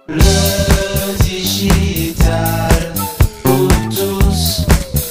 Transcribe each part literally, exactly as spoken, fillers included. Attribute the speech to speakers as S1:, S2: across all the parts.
S1: Le digital pour tous.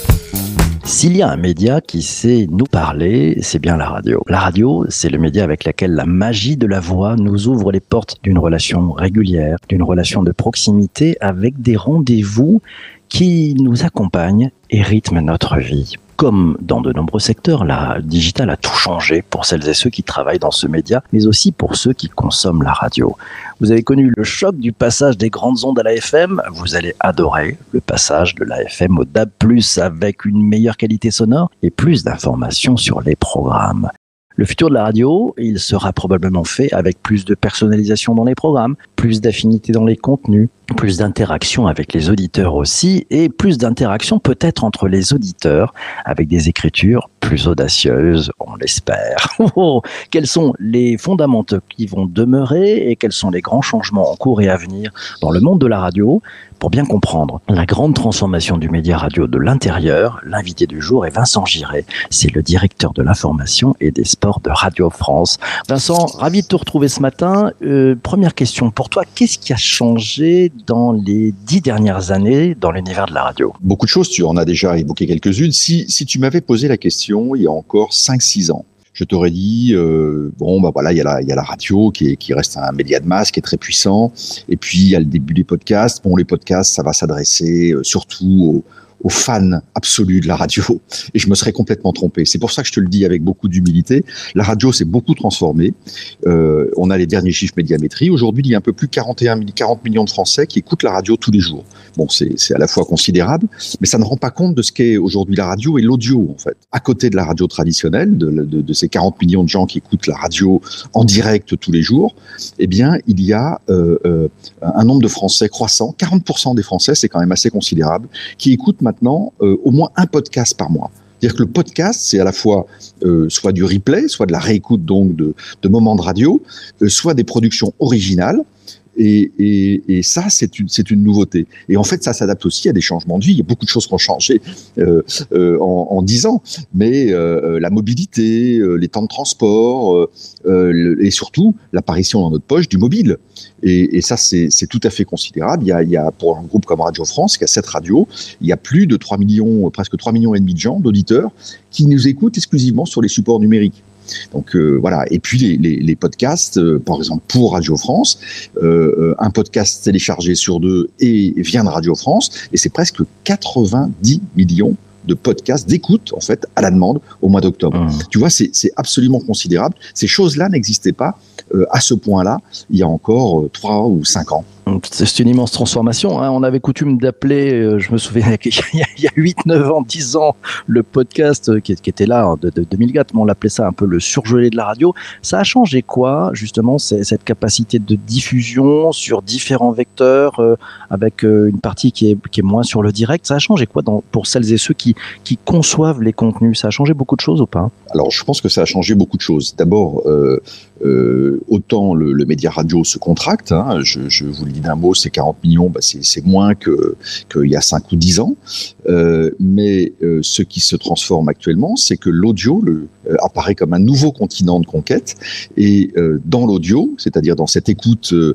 S2: S'il y a un média qui sait nous parler, c'est bien la radio. La radio, c'est le média avec lequel la magie de la voix nous ouvre les portes d'une relation régulière, d'une relation de proximité avec des rendez-vous qui nous accompagnent et rythment notre vie. Comme dans de nombreux secteurs, la digitale a tout changé pour celles et ceux qui travaillent dans ce média, mais aussi pour ceux qui consomment la radio. Vous avez connu le choc du passage des grandes ondes à la F M, vous allez adorer le passage de la F M au D A B plus, avec une meilleure qualité sonore et plus d'informations sur les programmes. Le futur de la radio, il sera probablement fait avec plus de personnalisation dans les programmes, plus d'affinité dans les contenus, plus d'interaction avec les auditeurs aussi, et plus d'interaction peut-être entre les auditeurs avec des écritures plus audacieuses, on l'espère. Oh, quels sont les fondamentaux qui vont demeurer et quels sont les grands changements en cours et à venir dans le monde de la radio? Pour bien comprendre la grande transformation du média radio de l'intérieur, l'invité du jour est Vincent Giré. C'est le directeur de l'information et des sports de Radio France. Vincent, ravi de te retrouver ce matin. Euh, première question pour toi, qu'est-ce qui a changé dans les dix dernières années dans l'univers de la radio?
S3: Beaucoup de choses, tu en as déjà évoqué quelques-unes. Si, si tu m'avais posé la question il y a encore cinq six ans, je t'aurais dit, euh, bon, bah voilà, il y a la, il y a la radio qui, est, qui reste un média de masse, qui est très puissant. Et puis, il y a le début des podcasts. Bon, les podcasts, ça va s'adresser euh, surtout aux, aux fans absolus de la radio. Et je me serais complètement trompé. C'est pour ça que je te le dis avec beaucoup d'humilité. La radio s'est beaucoup transformée. Euh, on a les derniers chiffres Médiamétrie. Aujourd'hui, il y a un peu plus de quarante et un, quarante millions de Français qui écoutent la radio tous les jours. Bon, c'est, c'est à la fois considérable, mais ça ne rend pas compte de ce qu'est aujourd'hui la radio et l'audio, en fait. À côté de la radio traditionnelle, de, de, de ces quarante millions de gens qui écoutent la radio en direct tous les jours, eh bien, il y a euh, euh, un nombre de Français croissant. quarante pour cent des Français, c'est quand même assez considérable, qui écoutent maintenant euh, au moins un podcast par mois. C'est-à-dire que le podcast, c'est à la fois euh, soit du replay, soit de la réécoute donc de, de moments de radio, euh, soit des productions originales. Et, et, et ça, c'est une, c'est une nouveauté. Et en fait, ça s'adapte aussi à des changements de vie. Il y a beaucoup de choses qui ont changé euh, euh, en, en dix ans. Mais euh, la mobilité, euh, les temps de transport euh, euh, et surtout l'apparition dans notre poche du mobile. Et, et ça, c'est, c'est tout à fait considérable. Il y, a, il y a, pour un groupe comme Radio France, qui a sept radios, il y a plus de trois millions, presque trois millions et demi de gens, d'auditeurs, qui nous écoutent exclusivement sur les supports numériques. Donc euh, voilà, et puis les, les, les podcasts, euh, par exemple pour Radio France, euh, un podcast téléchargé sur deux et vient de Radio France, et c'est presque quatre-vingt-dix millions de podcasts d'écoute en fait à la demande au mois d'octobre. Mmh. Tu vois, c'est, c'est absolument considérable. Ces choses-là n'existaient pas euh, à ce point-là il y a encore euh, trois ou cinq ans.
S2: C'est une immense transformation. Hein. On avait coutume d'appeler, euh, je me souviens, il y a huit, neuf ans, dix ans, le podcast qui, qui était là de, de deux mille quatre, mais on l'appelait ça un peu le surgelé de la radio. Ça a changé quoi, justement, c'est, cette capacité de diffusion sur différents vecteurs, euh, avec euh, une partie qui est, qui est moins sur le direct. Ça a changé quoi dans, pour celles et ceux qui, qui conçoivent les contenus? Ça a changé beaucoup de choses ou pas?
S3: Alors, je pense que ça a changé beaucoup de choses. D'abord, euh, euh, autant le, le média radio se contracte, hein, je, je vous le dis d'un mot, c'est quarante millions, bah c'est, c'est moins que qu'il y a cinq ou dix ans. Euh, mais euh, ce qui se transforme actuellement, c'est que l'audio le, euh, apparaît comme un nouveau continent de conquête. Et euh, dans l'audio, c'est-à-dire dans cette écoute euh,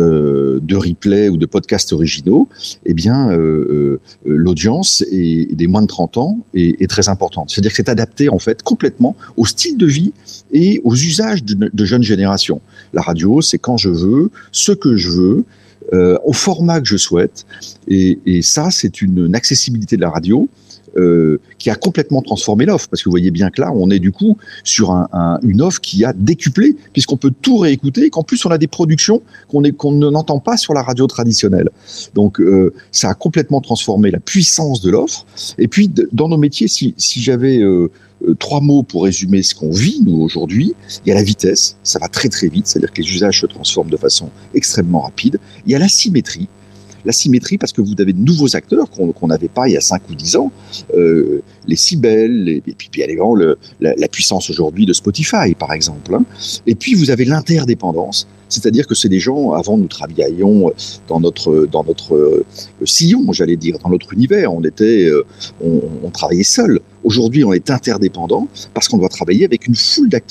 S3: de replay ou de podcasts originaux, eh bien, euh, euh, l'audience est, des moins de trente ans est, est très importante. C'est-à-dire que c'est adapté en fait complètement au style de vie et aux usages de, de jeunes générations. La radio, c'est quand je veux, ce que je veux, Euh, au format que je souhaite, et, et ça c'est une, une accessibilité de la radio euh, qui a complètement transformé l'offre, parce que vous voyez bien que là on est du coup sur un, un, une offre qui a décuplé, puisqu'on peut tout réécouter, et qu'en plus on a des productions qu'on, est, qu'on n'entend pas sur la radio traditionnelle. Donc euh, ça a complètement transformé la puissance de l'offre. Et puis de, dans nos métiers, si, si j'avais euh, Euh, trois mots pour résumer ce qu'on vit, nous, aujourd'hui. Il y a la vitesse, ça va très très vite, c'est-à-dire que les usages se transforment de façon extrêmement rapide. Il y a la symétrie. La symétrie parce que vous avez de nouveaux acteurs qu'on qu'on n'avait pas il y a cinq ou dix ans, euh, les Cybèle, les, et puis, puis également le, la, la puissance aujourd'hui de Spotify, par exemple. Hein. Et puis vous avez l'interdépendance, c'est-à-dire que c'est des gens, avant nous travaillions dans notre, dans notre euh, sillon, j'allais dire, dans notre univers, on, était, euh, on, on travaillait seul. Aujourd'hui, on est interdépendant parce qu'on doit travailler avec une foule d'acteurs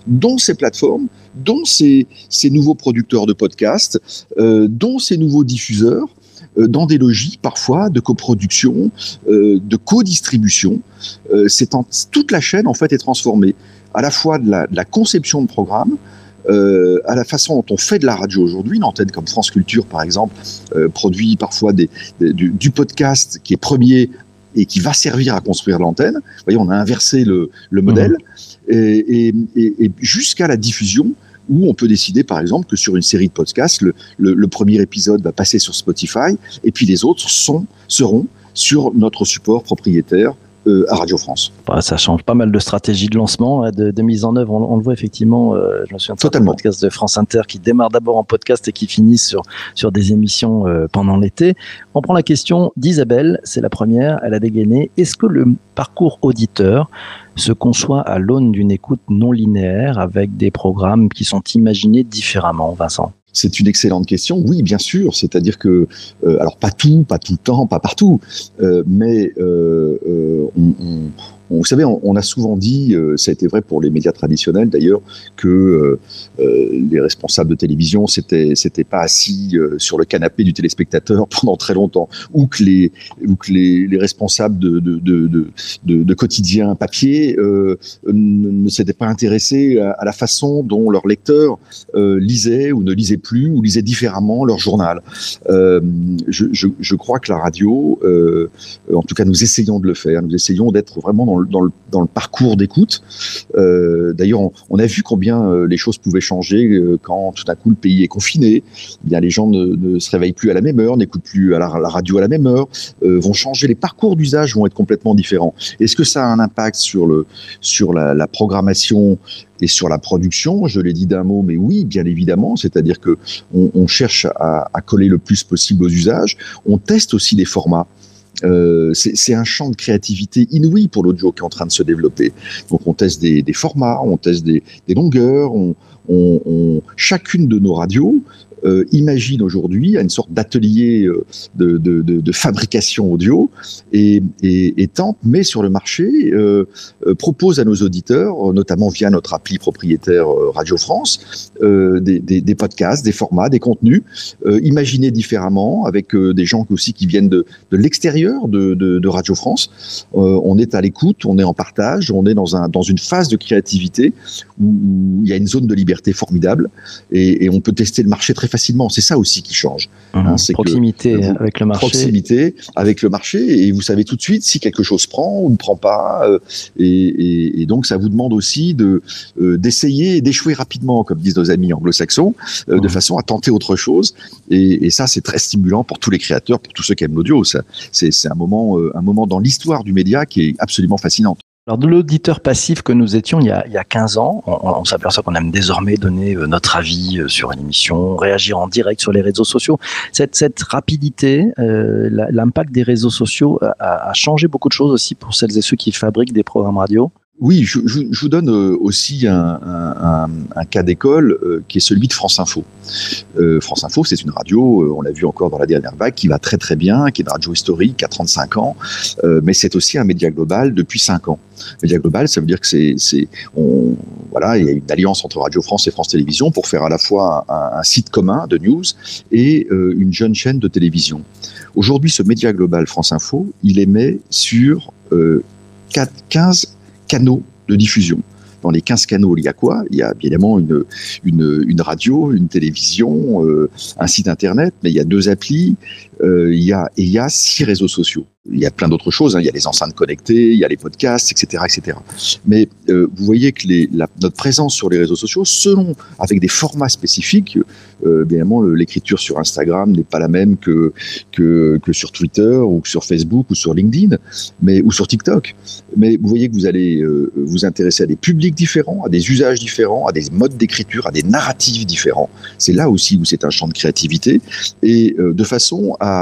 S3: dont ces plateformes, dont ces, ces nouveaux producteurs de podcasts, euh, dont ces nouveaux diffuseurs, euh, dans des logiques parfois de coproduction, euh, de co-distribution. Euh, c'est en, toute la chaîne en fait est transformée, à la fois de la, de la conception de programmes, Euh, à la façon dont on fait de la radio aujourd'hui. Une antenne comme France Culture, par exemple, euh, produit parfois des, des, du, du podcast qui est premier et qui va servir à construire l'antenne. Vous voyez, on a inversé le, le modèle, mmh. et, et, et, et jusqu'à la diffusion, où on peut décider, par exemple, que sur une série de podcasts, le, le, le premier épisode va passer sur Spotify, et puis les autres sont, seront sur notre support propriétaire à Radio France.
S2: Ça change pas mal de stratégie de lancement, de, de mise en œuvre. On, on le voit effectivement. Euh, je me souviens de certains podcasts de France Inter qui démarrent d'abord en podcast et qui finissent sur sur des émissions euh, pendant l'été. On prend la question d'Isabelle. C'est la première. Elle a dégainé. Est-ce que le parcours auditeur se conçoit à l'aune d'une écoute non linéaire avec des programmes qui sont imaginés différemment, Vincent ?
S3: C'est une excellente question. Oui, bien sûr. C'est-à-dire que, euh, alors pas tout, pas tout le temps, pas partout, euh, mais euh, euh, on, on, on, vous savez, on, on a souvent dit, euh, ça a été vrai pour les médias traditionnels d'ailleurs, que euh, euh, les responsables de télévision s'étaient, s'étaient pas assis euh, sur le canapé du téléspectateur pendant très longtemps, ou que les, ou que les, les responsables de, de, de, de, de, de quotidiens papier euh, ne, ne s'étaient pas intéressés à, à la façon dont leurs lecteurs euh, lisaient ou ne lisaient plus ou lisaient différemment leur journal. Euh, je, je, je crois que la radio, euh, en tout cas nous essayons de le faire, nous essayons d'être vraiment dans le, dans le, dans le parcours d'écoute. Euh, d'ailleurs, on, on a vu combien euh, les choses pouvaient changer euh, quand tout d'un coup le pays est confiné. Eh bien, les gens ne, ne se réveillent plus à la même heure, n'écoutent plus à la, la radio à la même heure, euh, vont changer, les parcours d'usage vont être complètement différents. Est-ce que ça a un impact sur, le, sur la, la programmation et sur la production? Je l'ai dit d'un mot, mais oui, bien évidemment. C'est-à-dire que on, on cherche à, à coller le plus possible aux usages. On teste aussi des formats. Euh, c'est, c'est un champ de créativité inouï pour l'audio qui est en train de se développer. Donc on teste des, des formats, on teste des, des longueurs. On, on, on, chacune de nos radios Euh, imagine aujourd'hui une sorte d'atelier euh, de, de, de, de fabrication audio et, et, et tente, met sur le marché, euh, euh, propose à nos auditeurs, notamment via notre appli propriétaire euh, Radio France, euh, des, des, des podcasts, des formats, des contenus, euh, imaginés différemment, avec euh, des gens aussi qui viennent de, de l'extérieur de, de, de Radio France. Euh, on est à l'écoute, on est en partage, on est dans, un, dans une phase de créativité où, où il y a une zone de liberté formidable et, et on peut tester le marché très facilement. C'est ça aussi qui change.
S2: Mmh, hein, c'est proximité que, euh, avec le marché.
S3: Proximité avec le marché, et vous savez tout de suite si quelque chose prend ou ne prend pas. Euh, et, et, et donc, ça vous demande aussi de, euh, d'essayer et d'échouer rapidement, comme disent nos amis anglo-saxons, euh, mmh. de façon à tenter autre chose. Et, et ça, c'est très stimulant pour tous les créateurs, pour tous ceux qui aiment l'audio. Ça, c'est, c'est un moment, euh, un moment dans l'histoire du média qui est absolument fascinant.
S2: Alors, de l'auditeur passif que nous étions il y a, il y a quinze ans, on, on s'aperçoit qu'on aime désormais donner notre avis sur une émission, réagir en direct sur les réseaux sociaux. Cette, cette rapidité, euh, l'impact des réseaux sociaux a, a changé beaucoup de choses aussi pour celles et ceux qui fabriquent des programmes radio.
S3: Oui, je, je, je vous donne aussi un, un, un, un cas d'école euh, qui est celui de France Info. Euh, France Info, c'est une radio, euh, on l'a vu encore dans la dernière vague, qui va très très bien, qui est une radio historique, qui a trente-cinq ans, euh, mais c'est aussi un média global depuis cinq ans. Média global, ça veut dire que c'est, c'est, on, voilà, il y a une alliance entre Radio France et France Télévisions pour faire à la fois un, un site commun de news et euh, une jeune chaîne de télévision. Aujourd'hui, ce média global France Info, il émet sur euh, quinze canaux de diffusion. Dans les quinze canaux, il y a quoi? Il y a évidemment une, une, une radio, une télévision, euh, un site internet, mais il y a deux applis, euh, il y a, et il y a six réseaux sociaux. Il y a plein d'autres choses, hein. Il y a les enceintes connectées, il y a les podcasts, et cetera, et cetera. Mais euh, vous voyez que les, la, notre présence sur les réseaux sociaux, selon, avec des formats spécifiques, euh, évidemment, le, l'écriture sur Instagram n'est pas la même que, que, que sur Twitter ou sur Facebook ou sur LinkedIn, mais, ou sur TikTok. Mais vous voyez que vous allez euh, vous intéresser à des publics différents, à des usages différents, à des modes d'écriture, à des narratifs différents. C'est là aussi où c'est un champ de créativité et euh, de façon à,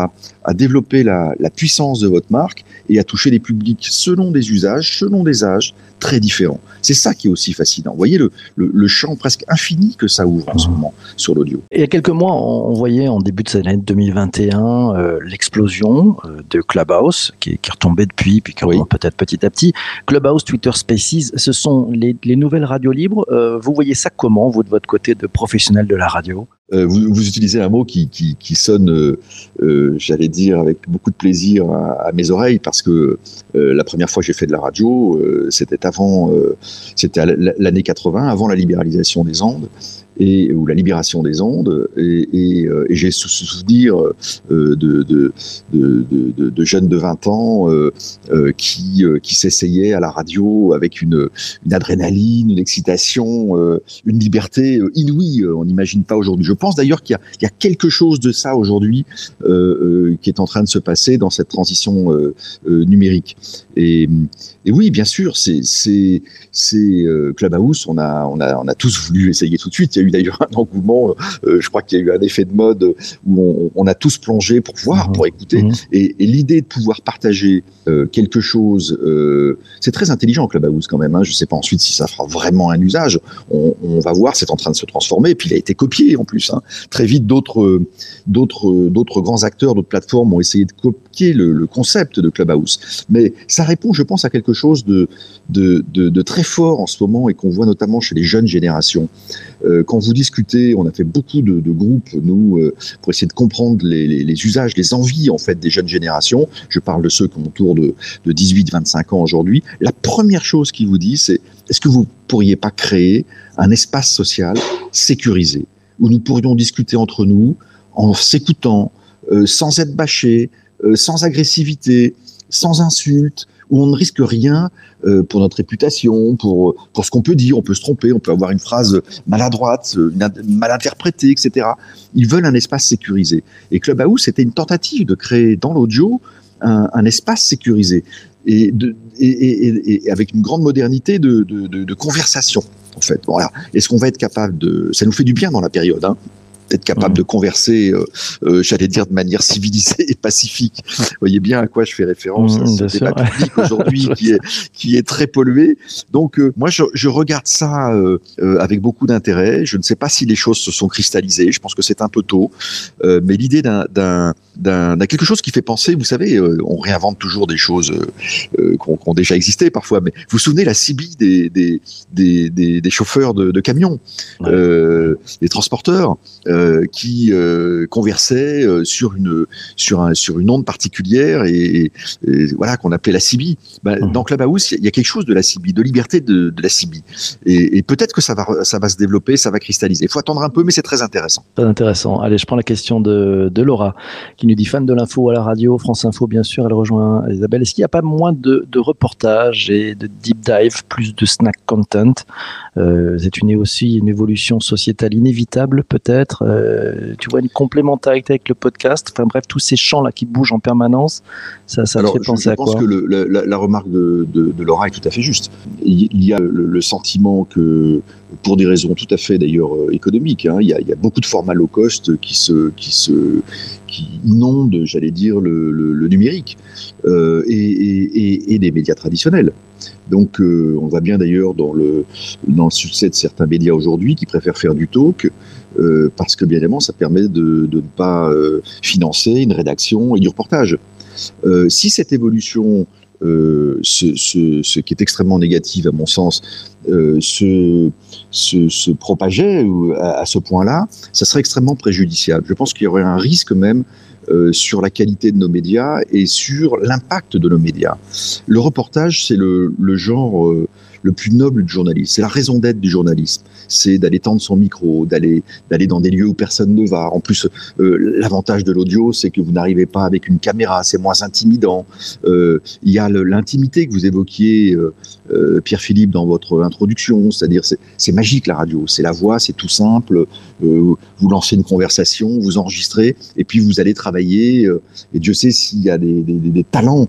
S3: à développer la, la puissance de votre marque et à toucher des publics selon des usages, selon des âges très différents. C'est ça qui est aussi fascinant. Vous voyez le, le, le champ presque infini que ça ouvre en ce moment sur l'audio.
S2: Et il y a quelques mois, on voyait en début de cette année deux mille vingt et un euh, l'explosion euh, de Clubhouse qui, qui est retombée depuis, puis qui retombe oui. peut-être petit à petit. Clubhouse, Twitter Spaces, ce sont les, les nouvelles radios libres. Euh, vous voyez ça comment, vous, de votre côté de professionnel de la radio ?
S3: Euh, vous, vous utilisez un mot qui, qui, qui sonne, euh, euh, j'allais dire, avec beaucoup de plaisir à, à mes oreilles, parce que euh, la première fois que j'ai fait de la radio, euh, c'était avant, euh, c'était à l'année quatre-vingts, avant la libéralisation des ondes. Et, ou la libération des ondes, et, et, euh, et j'ai ce souvenir euh, de, de, de, de, de jeunes de vingt ans euh, euh, qui, euh, qui s'essayaient à la radio avec une, une adrénaline, une excitation, euh, une liberté inouïe. On n'imagine pas aujourd'hui. Je pense d'ailleurs qu'il y a, il y a quelque chose de ça aujourd'hui euh, euh, qui est en train de se passer dans cette transition euh, euh, numérique. Et, et oui, bien sûr, c'est, c'est, c'est euh, Clubhouse. On a, on a, on a tous voulu essayer tout de suite. Il y a eu d'ailleurs un engouement. Euh, je crois qu'il y a eu un effet de mode où on, on a tous plongé pour voir, mmh. pour écouter. Mmh. Et, et l'idée de pouvoir partager euh, quelque chose, euh, c'est très intelligent Clubhouse quand même. Hein. Je ne sais pas ensuite si ça fera vraiment un usage. On, on va voir. C'est en train de se transformer. Et puis il a été copié en plus. Hein. Très vite, d'autres, d'autres, d'autres grands acteurs, d'autres plateformes ont essayé de copier le, le concept de Clubhouse. Mais ça répond, je pense, à quelque chose de, de, de, de très fort en ce moment et qu'on voit notamment chez les jeunes générations. Euh, quand vous discutez, on a fait beaucoup de, de groupes, nous, euh, pour essayer de comprendre les, les, les usages, les envies, en fait, des jeunes générations. Je parle de ceux qui ont autour de, de dix-huit à vingt-cinq ans aujourd'hui. La première chose qu'ils vous disent, c'est est-ce que vous pourriez pas créer un espace social sécurisé où nous pourrions discuter entre nous en s'écoutant, euh, sans être bâchés, euh, sans agressivité, sans insultes, où on ne risque rien euh, pour notre réputation, pour pour ce qu'on peut dire, on peut se tromper, on peut avoir une phrase maladroite, une, mal interprétée, et cetera. Ils veulent un espace sécurisé. Et Clubhouse, c'était une tentative de créer dans l'audio un, un espace sécurisé et, de, et, et, et avec une grande modernité de, de, de, de conversation. En fait, voilà. Est-ce qu'on va être capable de... Ça nous fait du bien dans la période, hein, d'être capable mmh. de converser, euh, euh, j'allais dire de manière civilisée et pacifique. Vous voyez bien à quoi je fais référence, mmh, à ce débat sûr, public ouais. aujourd'hui qui est qui est très pollué. Donc euh, moi je, je regarde ça euh, euh, avec beaucoup d'intérêt. Je ne sais pas si les choses se sont cristallisées. Je pense que c'est un peu tôt, euh, mais l'idée d'un d'un d'un, d'un quelque chose qui fait penser, vous savez, euh, on réinvente toujours des choses euh, qui ont déjà existé parfois. Mais vous vous souvenez la C B I des des des des, des chauffeurs de, de camions, ouais. euh, des transporteurs. Euh, qui euh, conversait euh, sur une sur un sur une onde particulière et, et, et voilà qu'on appelait la C B I. Ben, mmh. Dans Clubhouse, il y, y a quelque chose de la C B I, de liberté de, de la C B I. Et, et peut-être que ça va ça va se développer, ça va cristalliser. Il faut attendre un peu, mais c'est très intéressant.
S2: Très intéressant. Allez, je prends la question de, de Laura, qui nous dit fan de l'info à la radio, France Info bien sûr. Elle rejoint Isabelle. Est-ce qu'il n'y a pas moins de, de reportages et de deep dive, plus de snack content? euh, C'est une aussi une évolution sociétale inévitable peut-être. Euh, tu vois une complémentarité avec le podcast, enfin bref, tous ces champs-là qui bougent en permanence, ça, ça
S3: Alors,
S2: te fait penser
S3: je, je
S2: à quoi?
S3: Je pense que le, la, la remarque de, de, de Laura est tout à fait juste. Il y a le, le sentiment que, pour des raisons tout à fait d'ailleurs économiques, hein, il, y a, il y a beaucoup de formats low cost qui se, qui se, qui inondent, j'allais dire, le, le, le numérique euh, et, et, et des médias traditionnels. Donc, euh, on voit bien d'ailleurs dans le, dans le succès de certains médias aujourd'hui qui préfèrent faire du talk. Euh, parce que bien évidemment ça permet de, de ne pas euh, financer une rédaction et du reportage. Euh, si cette évolution, euh, ce, ce, ce qui est extrêmement négatif à mon sens, euh, se, se, se propageait à, à ce point-là, ça serait extrêmement préjudiciable. Je pense qu'il y aurait un risque même euh, sur la qualité de nos médias et sur l'impact de nos médias. Le reportage, c'est le, le genre euh, le plus noble du journalisme, c'est la raison d'être du journalisme. C'est d'aller tendre son micro, d'aller d'aller dans des lieux où personne ne va. En plus, euh, l'avantage de l'audio, c'est que vous n'arrivez pas avec une caméra, c'est moins intimidant. Euh, il y a le, l'intimité que vous évoquiez, euh, euh, Pierre-Philippe, dans votre introduction, c'est-à-dire c'est, c'est magique la radio, c'est la voix, c'est tout simple. Euh, vous lancez une conversation, vous enregistrez, et puis vous allez travailler. Euh, et Dieu sait s'il y a des, des, des, des talents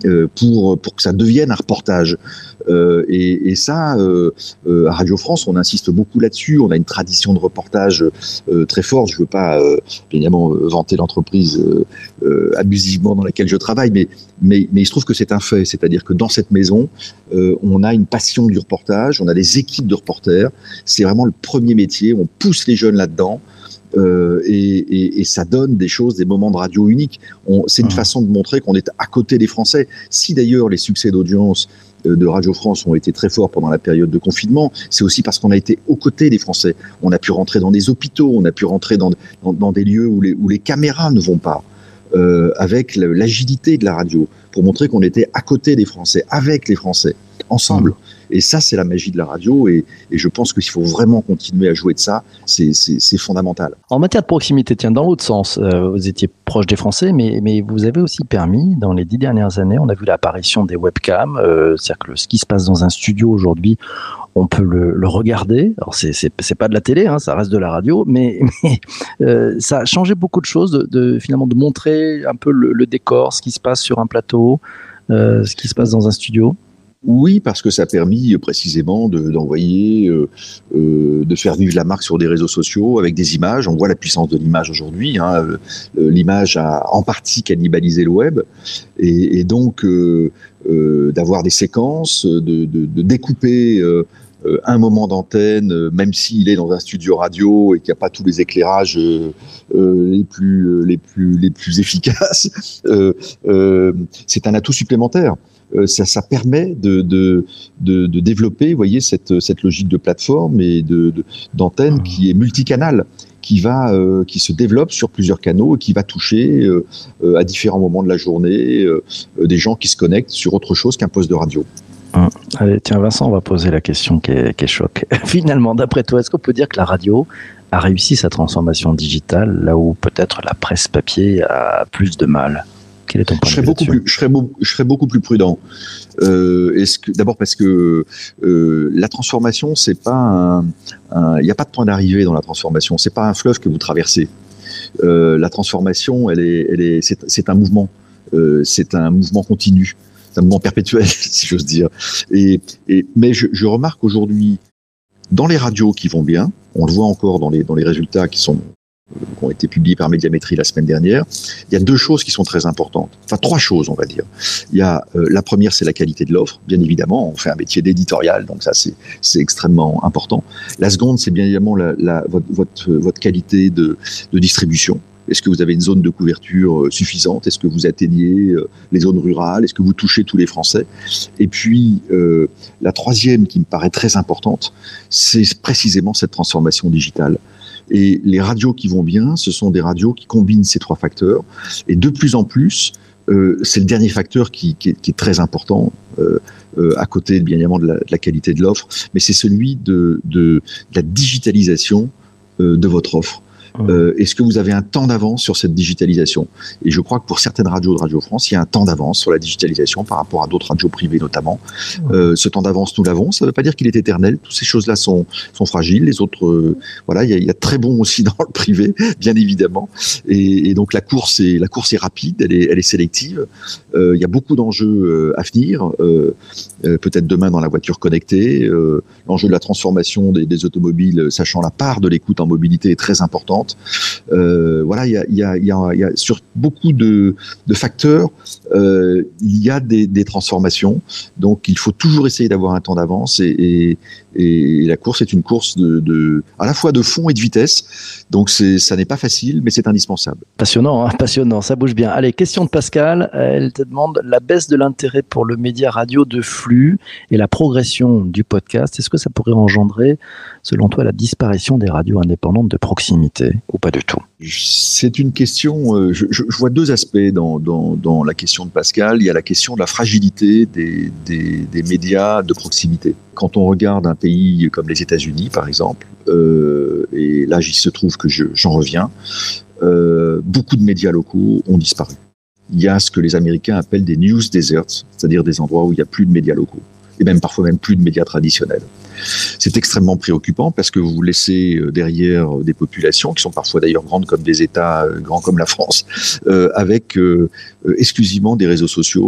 S3: euh, pour pour que ça devienne un reportage. Euh, et, et ça, euh, euh, à Radio France, on insiste beaucoup là-dessus. On a une tradition de reportage euh, très forte. Je veux pas euh, évidemment euh, vanter l'entreprise euh, euh, abusivement dans laquelle je travaille, mais mais mais il se trouve que c'est un fait. C'est-à-dire que dans cette maison, euh, on a une passion du reportage. On a des équipes de reporters. C'est vraiment le premier métier. On pousse les jeunes là-dedans. Euh, et, et, et ça donne des choses, des moments de radio uniques. On, c'est une mmh. façon de montrer qu'on est à côté des Français. Si d'ailleurs les succès d'audience euh, de Radio France ont été très forts pendant la période de confinement, c'est aussi parce qu'on a été aux côtés des Français. On a pu rentrer dans des hôpitaux, on a pu rentrer dans, dans, dans des lieux où les, où les caméras ne vont pas, euh, avec l'agilité de la radio, pour montrer qu'on était à côté des Français, avec les Français, ensemble. Mmh. Et ça, c'est la magie de la radio, et, et je pense qu'il faut vraiment continuer à jouer de ça, c'est, c'est, c'est fondamental.
S2: En matière de proximité, tiens, dans l'autre sens, euh, vous étiez proche des Français, mais, mais vous avez aussi permis, dans les dix dernières années, on a vu l'apparition des webcams, euh, c'est-à-dire que ce qui se passe dans un studio aujourd'hui, on peut le, le regarder. Alors c'est, c'est, c'est pas de la télé, hein, ça reste de la radio, mais, mais euh, ça a changé beaucoup de choses, de, de finalement de montrer un peu le, le décor, ce qui se passe sur un plateau, euh, ce qui se passe dans un studio.
S3: Oui, parce que ça a permis précisément de, d'envoyer, euh, euh, de faire vivre la marque sur des réseaux sociaux avec des images. On voit la puissance de l'image aujourd'hui. Hein. L'image a en partie cannibalisé le web, et, et donc euh, euh, d'avoir des séquences, de, de, de découper euh, un moment d'antenne, même s'il est dans un studio radio et qu'il n'y a pas tous les éclairages euh, euh, les plus les plus les plus efficaces. Euh, euh, c'est un atout supplémentaire. Ça, ça permet de, de, de, de développer, vous voyez, cette, cette logique de plateforme et de, de, d'antenne qui est multicanal, qui va, euh, qui se développe sur plusieurs canaux et qui va toucher euh, euh, à différents moments de la journée euh, des gens qui se connectent sur autre chose qu'un poste de radio.
S2: Hum. Allez, tiens, Vincent, on va poser la question qui est, qui est choc. Finalement, d'après toi, est-ce qu'on peut dire que la radio a réussi sa transformation digitale là où peut-être la presse papier a plus de mal? Quel est ton point
S3: je serais
S2: de vue
S3: beaucoup plus, je serais, beau, je serais beaucoup plus prudent. Euh, est-ce que, d'abord parce que euh, la transformation, c'est pas un, il n'y a pas de point d'arrivée dans la transformation. C'est pas un fleuve que vous traversez. Euh, la transformation, elle est, elle est, c'est, c'est un mouvement. Euh, c'est un mouvement continu, c'est un mouvement perpétuel, si j'ose dire. Et, et mais je, je remarque aujourd'hui dans les radios qui vont bien, on le voit encore dans les dans les résultats qui sont qui ont été publiés par Médiamétrie la semaine dernière, il y a deux choses qui sont très importantes. Enfin, trois choses, on va dire. Il y a euh, la première, c'est la qualité de l'offre. Bien évidemment, on fait un métier d'éditorial, donc ça, c'est, c'est extrêmement important. La seconde, c'est bien évidemment la, la, votre, votre, votre qualité de, de distribution. Est-ce que vous avez une zone de couverture suffisante? Est-ce que vous atteignez les zones rurales? Est-ce que vous touchez tous les Français? Et puis, euh, la troisième, qui me paraît très importante, c'est précisément cette transformation digitale. Et les radios qui vont bien, ce sont des radios qui combinent ces trois facteurs. Et de plus en plus, euh, c'est le dernier facteur qui, qui, est, qui est très important, euh, euh, à côté bien évidemment de la, de la qualité de l'offre, mais c'est celui de, de, de la digitalisation euh, de votre offre. Euh, est-ce que vous avez un temps d'avance sur cette digitalisation? Et je crois que pour certaines radios de Radio France, il y a un temps d'avance sur la digitalisation par rapport à d'autres radios privées notamment. Euh, ce temps d'avance, nous l'avons. Ça ne veut pas dire qu'il est éternel. Toutes ces choses-là sont, sont fragiles. Les autres, euh, voilà, il y, a, il y a très bon aussi dans le privé, bien évidemment. Et, et donc la course est, la course est rapide, elle est, elle est sélective. Euh, il y a beaucoup d'enjeux à venir. Euh, euh, peut-être demain dans la voiture connectée. Euh, l'enjeu de la transformation des, des automobiles, sachant la part de l'écoute en mobilité, est très importante. Euh, voilà, il y a, il y a, il y a, il y a sur beaucoup de, de facteurs, euh, il y a des, des transformations. Donc, il faut toujours essayer d'avoir un temps d'avance. Et, et, et la course est une course de, de, à la fois de fond et de vitesse. Donc, c'est, ça n'est pas facile, mais c'est indispensable.
S2: Passionnant, hein, passionnant. Ça bouge bien. Allez, question de Pascal. Elle te demande la baisse de l'intérêt pour le média radio de flux et la progression du podcast. Est-ce que ça pourrait engendrer, selon toi, la disparition des radios indépendantes de proximité ou pas du tout?
S3: C'est une question, euh, je, je vois deux aspects dans, dans, dans la question de Pascal. Il y a la question de la fragilité des, des, des médias de proximité. Quand on regarde un pays comme les États-Unis, par exemple, euh, et là, il se trouve que je, j'en reviens, euh, beaucoup de médias locaux ont disparu. Il y a ce que les Américains appellent des news deserts, c'est-à-dire des endroits où il n'y a plus de médias locaux, et même parfois même plus de médias traditionnels. C'est extrêmement préoccupant parce que vous laissez derrière des populations qui sont parfois d'ailleurs grandes comme des États, grands comme la France, euh, avec euh, exclusivement des réseaux sociaux,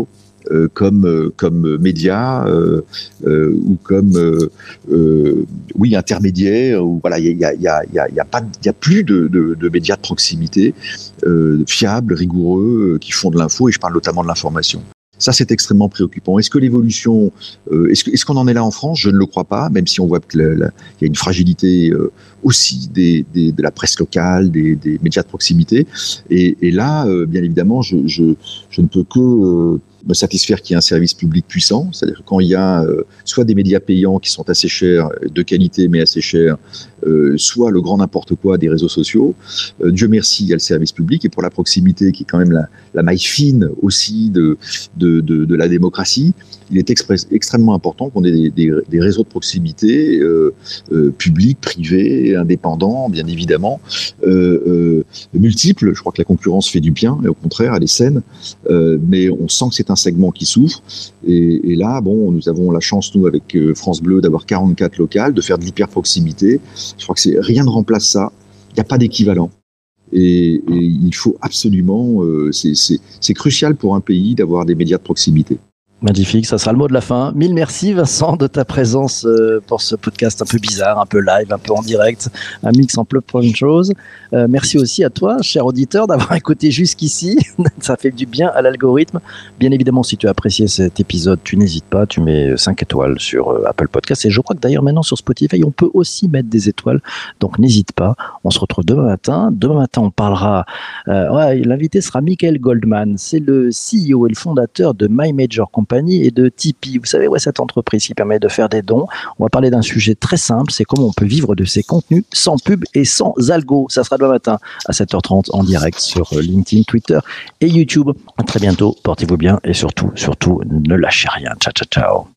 S3: euh, comme euh, comme média euh, euh, ou comme euh, euh, oui intermédiaire. Ou voilà, il y a il y a il y a il y a pas il y a plus de, de, de médias de proximité euh, fiables, rigoureux, euh, qui font de l'info, et je parle notamment de l'information. Ça, c'est extrêmement préoccupant. Est-ce que l'évolution, euh, est-ce, que, est-ce qu'on en est là en France? Je ne le crois pas, même si on voit qu'il y a une fragilité euh, aussi des, des, de la presse locale, des, des médias de proximité. Et, et là, euh, bien évidemment, je, je, je ne peux que euh, me satisfaire qu'il y ait un service public puissant. C'est-à-dire que quand il y a euh, soit des médias payants qui sont assez chers, de qualité mais assez chers, euh, soit le grand n'importe quoi des réseaux sociaux, euh, Dieu merci, il y a le service public. Et pour la proximité, qui est quand même la, la maille fine aussi de, de, de, de la démocratie, il est express, extrêmement important qu'on ait des, des, des réseaux de proximité euh, euh, publics, privés, indépendants, bien évidemment, euh, euh, multiples. Je crois que la concurrence fait du bien, et au contraire, elle est saine, euh, mais on sent que c'est un segment qui souffre. Et, et là, bon, nous avons la chance, nous, avec France Bleu, d'avoir quarante-quatre locales, de faire de l'hyper-proximité. Je crois que c'est, rien ne remplace ça. Il n'y a pas d'équivalent. Et, et il faut absolument, euh, c'est, c'est, c'est crucial pour un pays d'avoir des médias de proximité.
S2: Magnifique, ça sera le mot de la fin. Mille merci Vincent de ta présence euh, pour ce podcast un peu bizarre, un peu live, un peu en direct, un mix en plein de choses. Euh, merci aussi à toi, cher auditeur, d'avoir écouté jusqu'ici. Ça fait du bien à l'algorithme. Bien évidemment, si tu as apprécié cet épisode, tu n'hésites pas, tu mets cinq étoiles sur euh, Apple Podcast. Et je crois que d'ailleurs maintenant sur Spotify, on peut aussi mettre des étoiles. Donc n'hésite pas. On se retrouve demain matin. Demain matin, on parlera... Euh, ouais, l'invité sera Michael Goldman. C'est le C E O et le fondateur de My Major Company et de Tipeee. Vous savez, ouais, cette entreprise qui permet de faire des dons. On va parler d'un sujet très simple, c'est comment on peut vivre de ses contenus sans pub et sans algo. Ça sera demain matin à sept heures trente en direct sur LinkedIn, Twitter et YouTube. À très bientôt, portez-vous bien et surtout, surtout, ne lâchez rien. Ciao, ciao, ciao.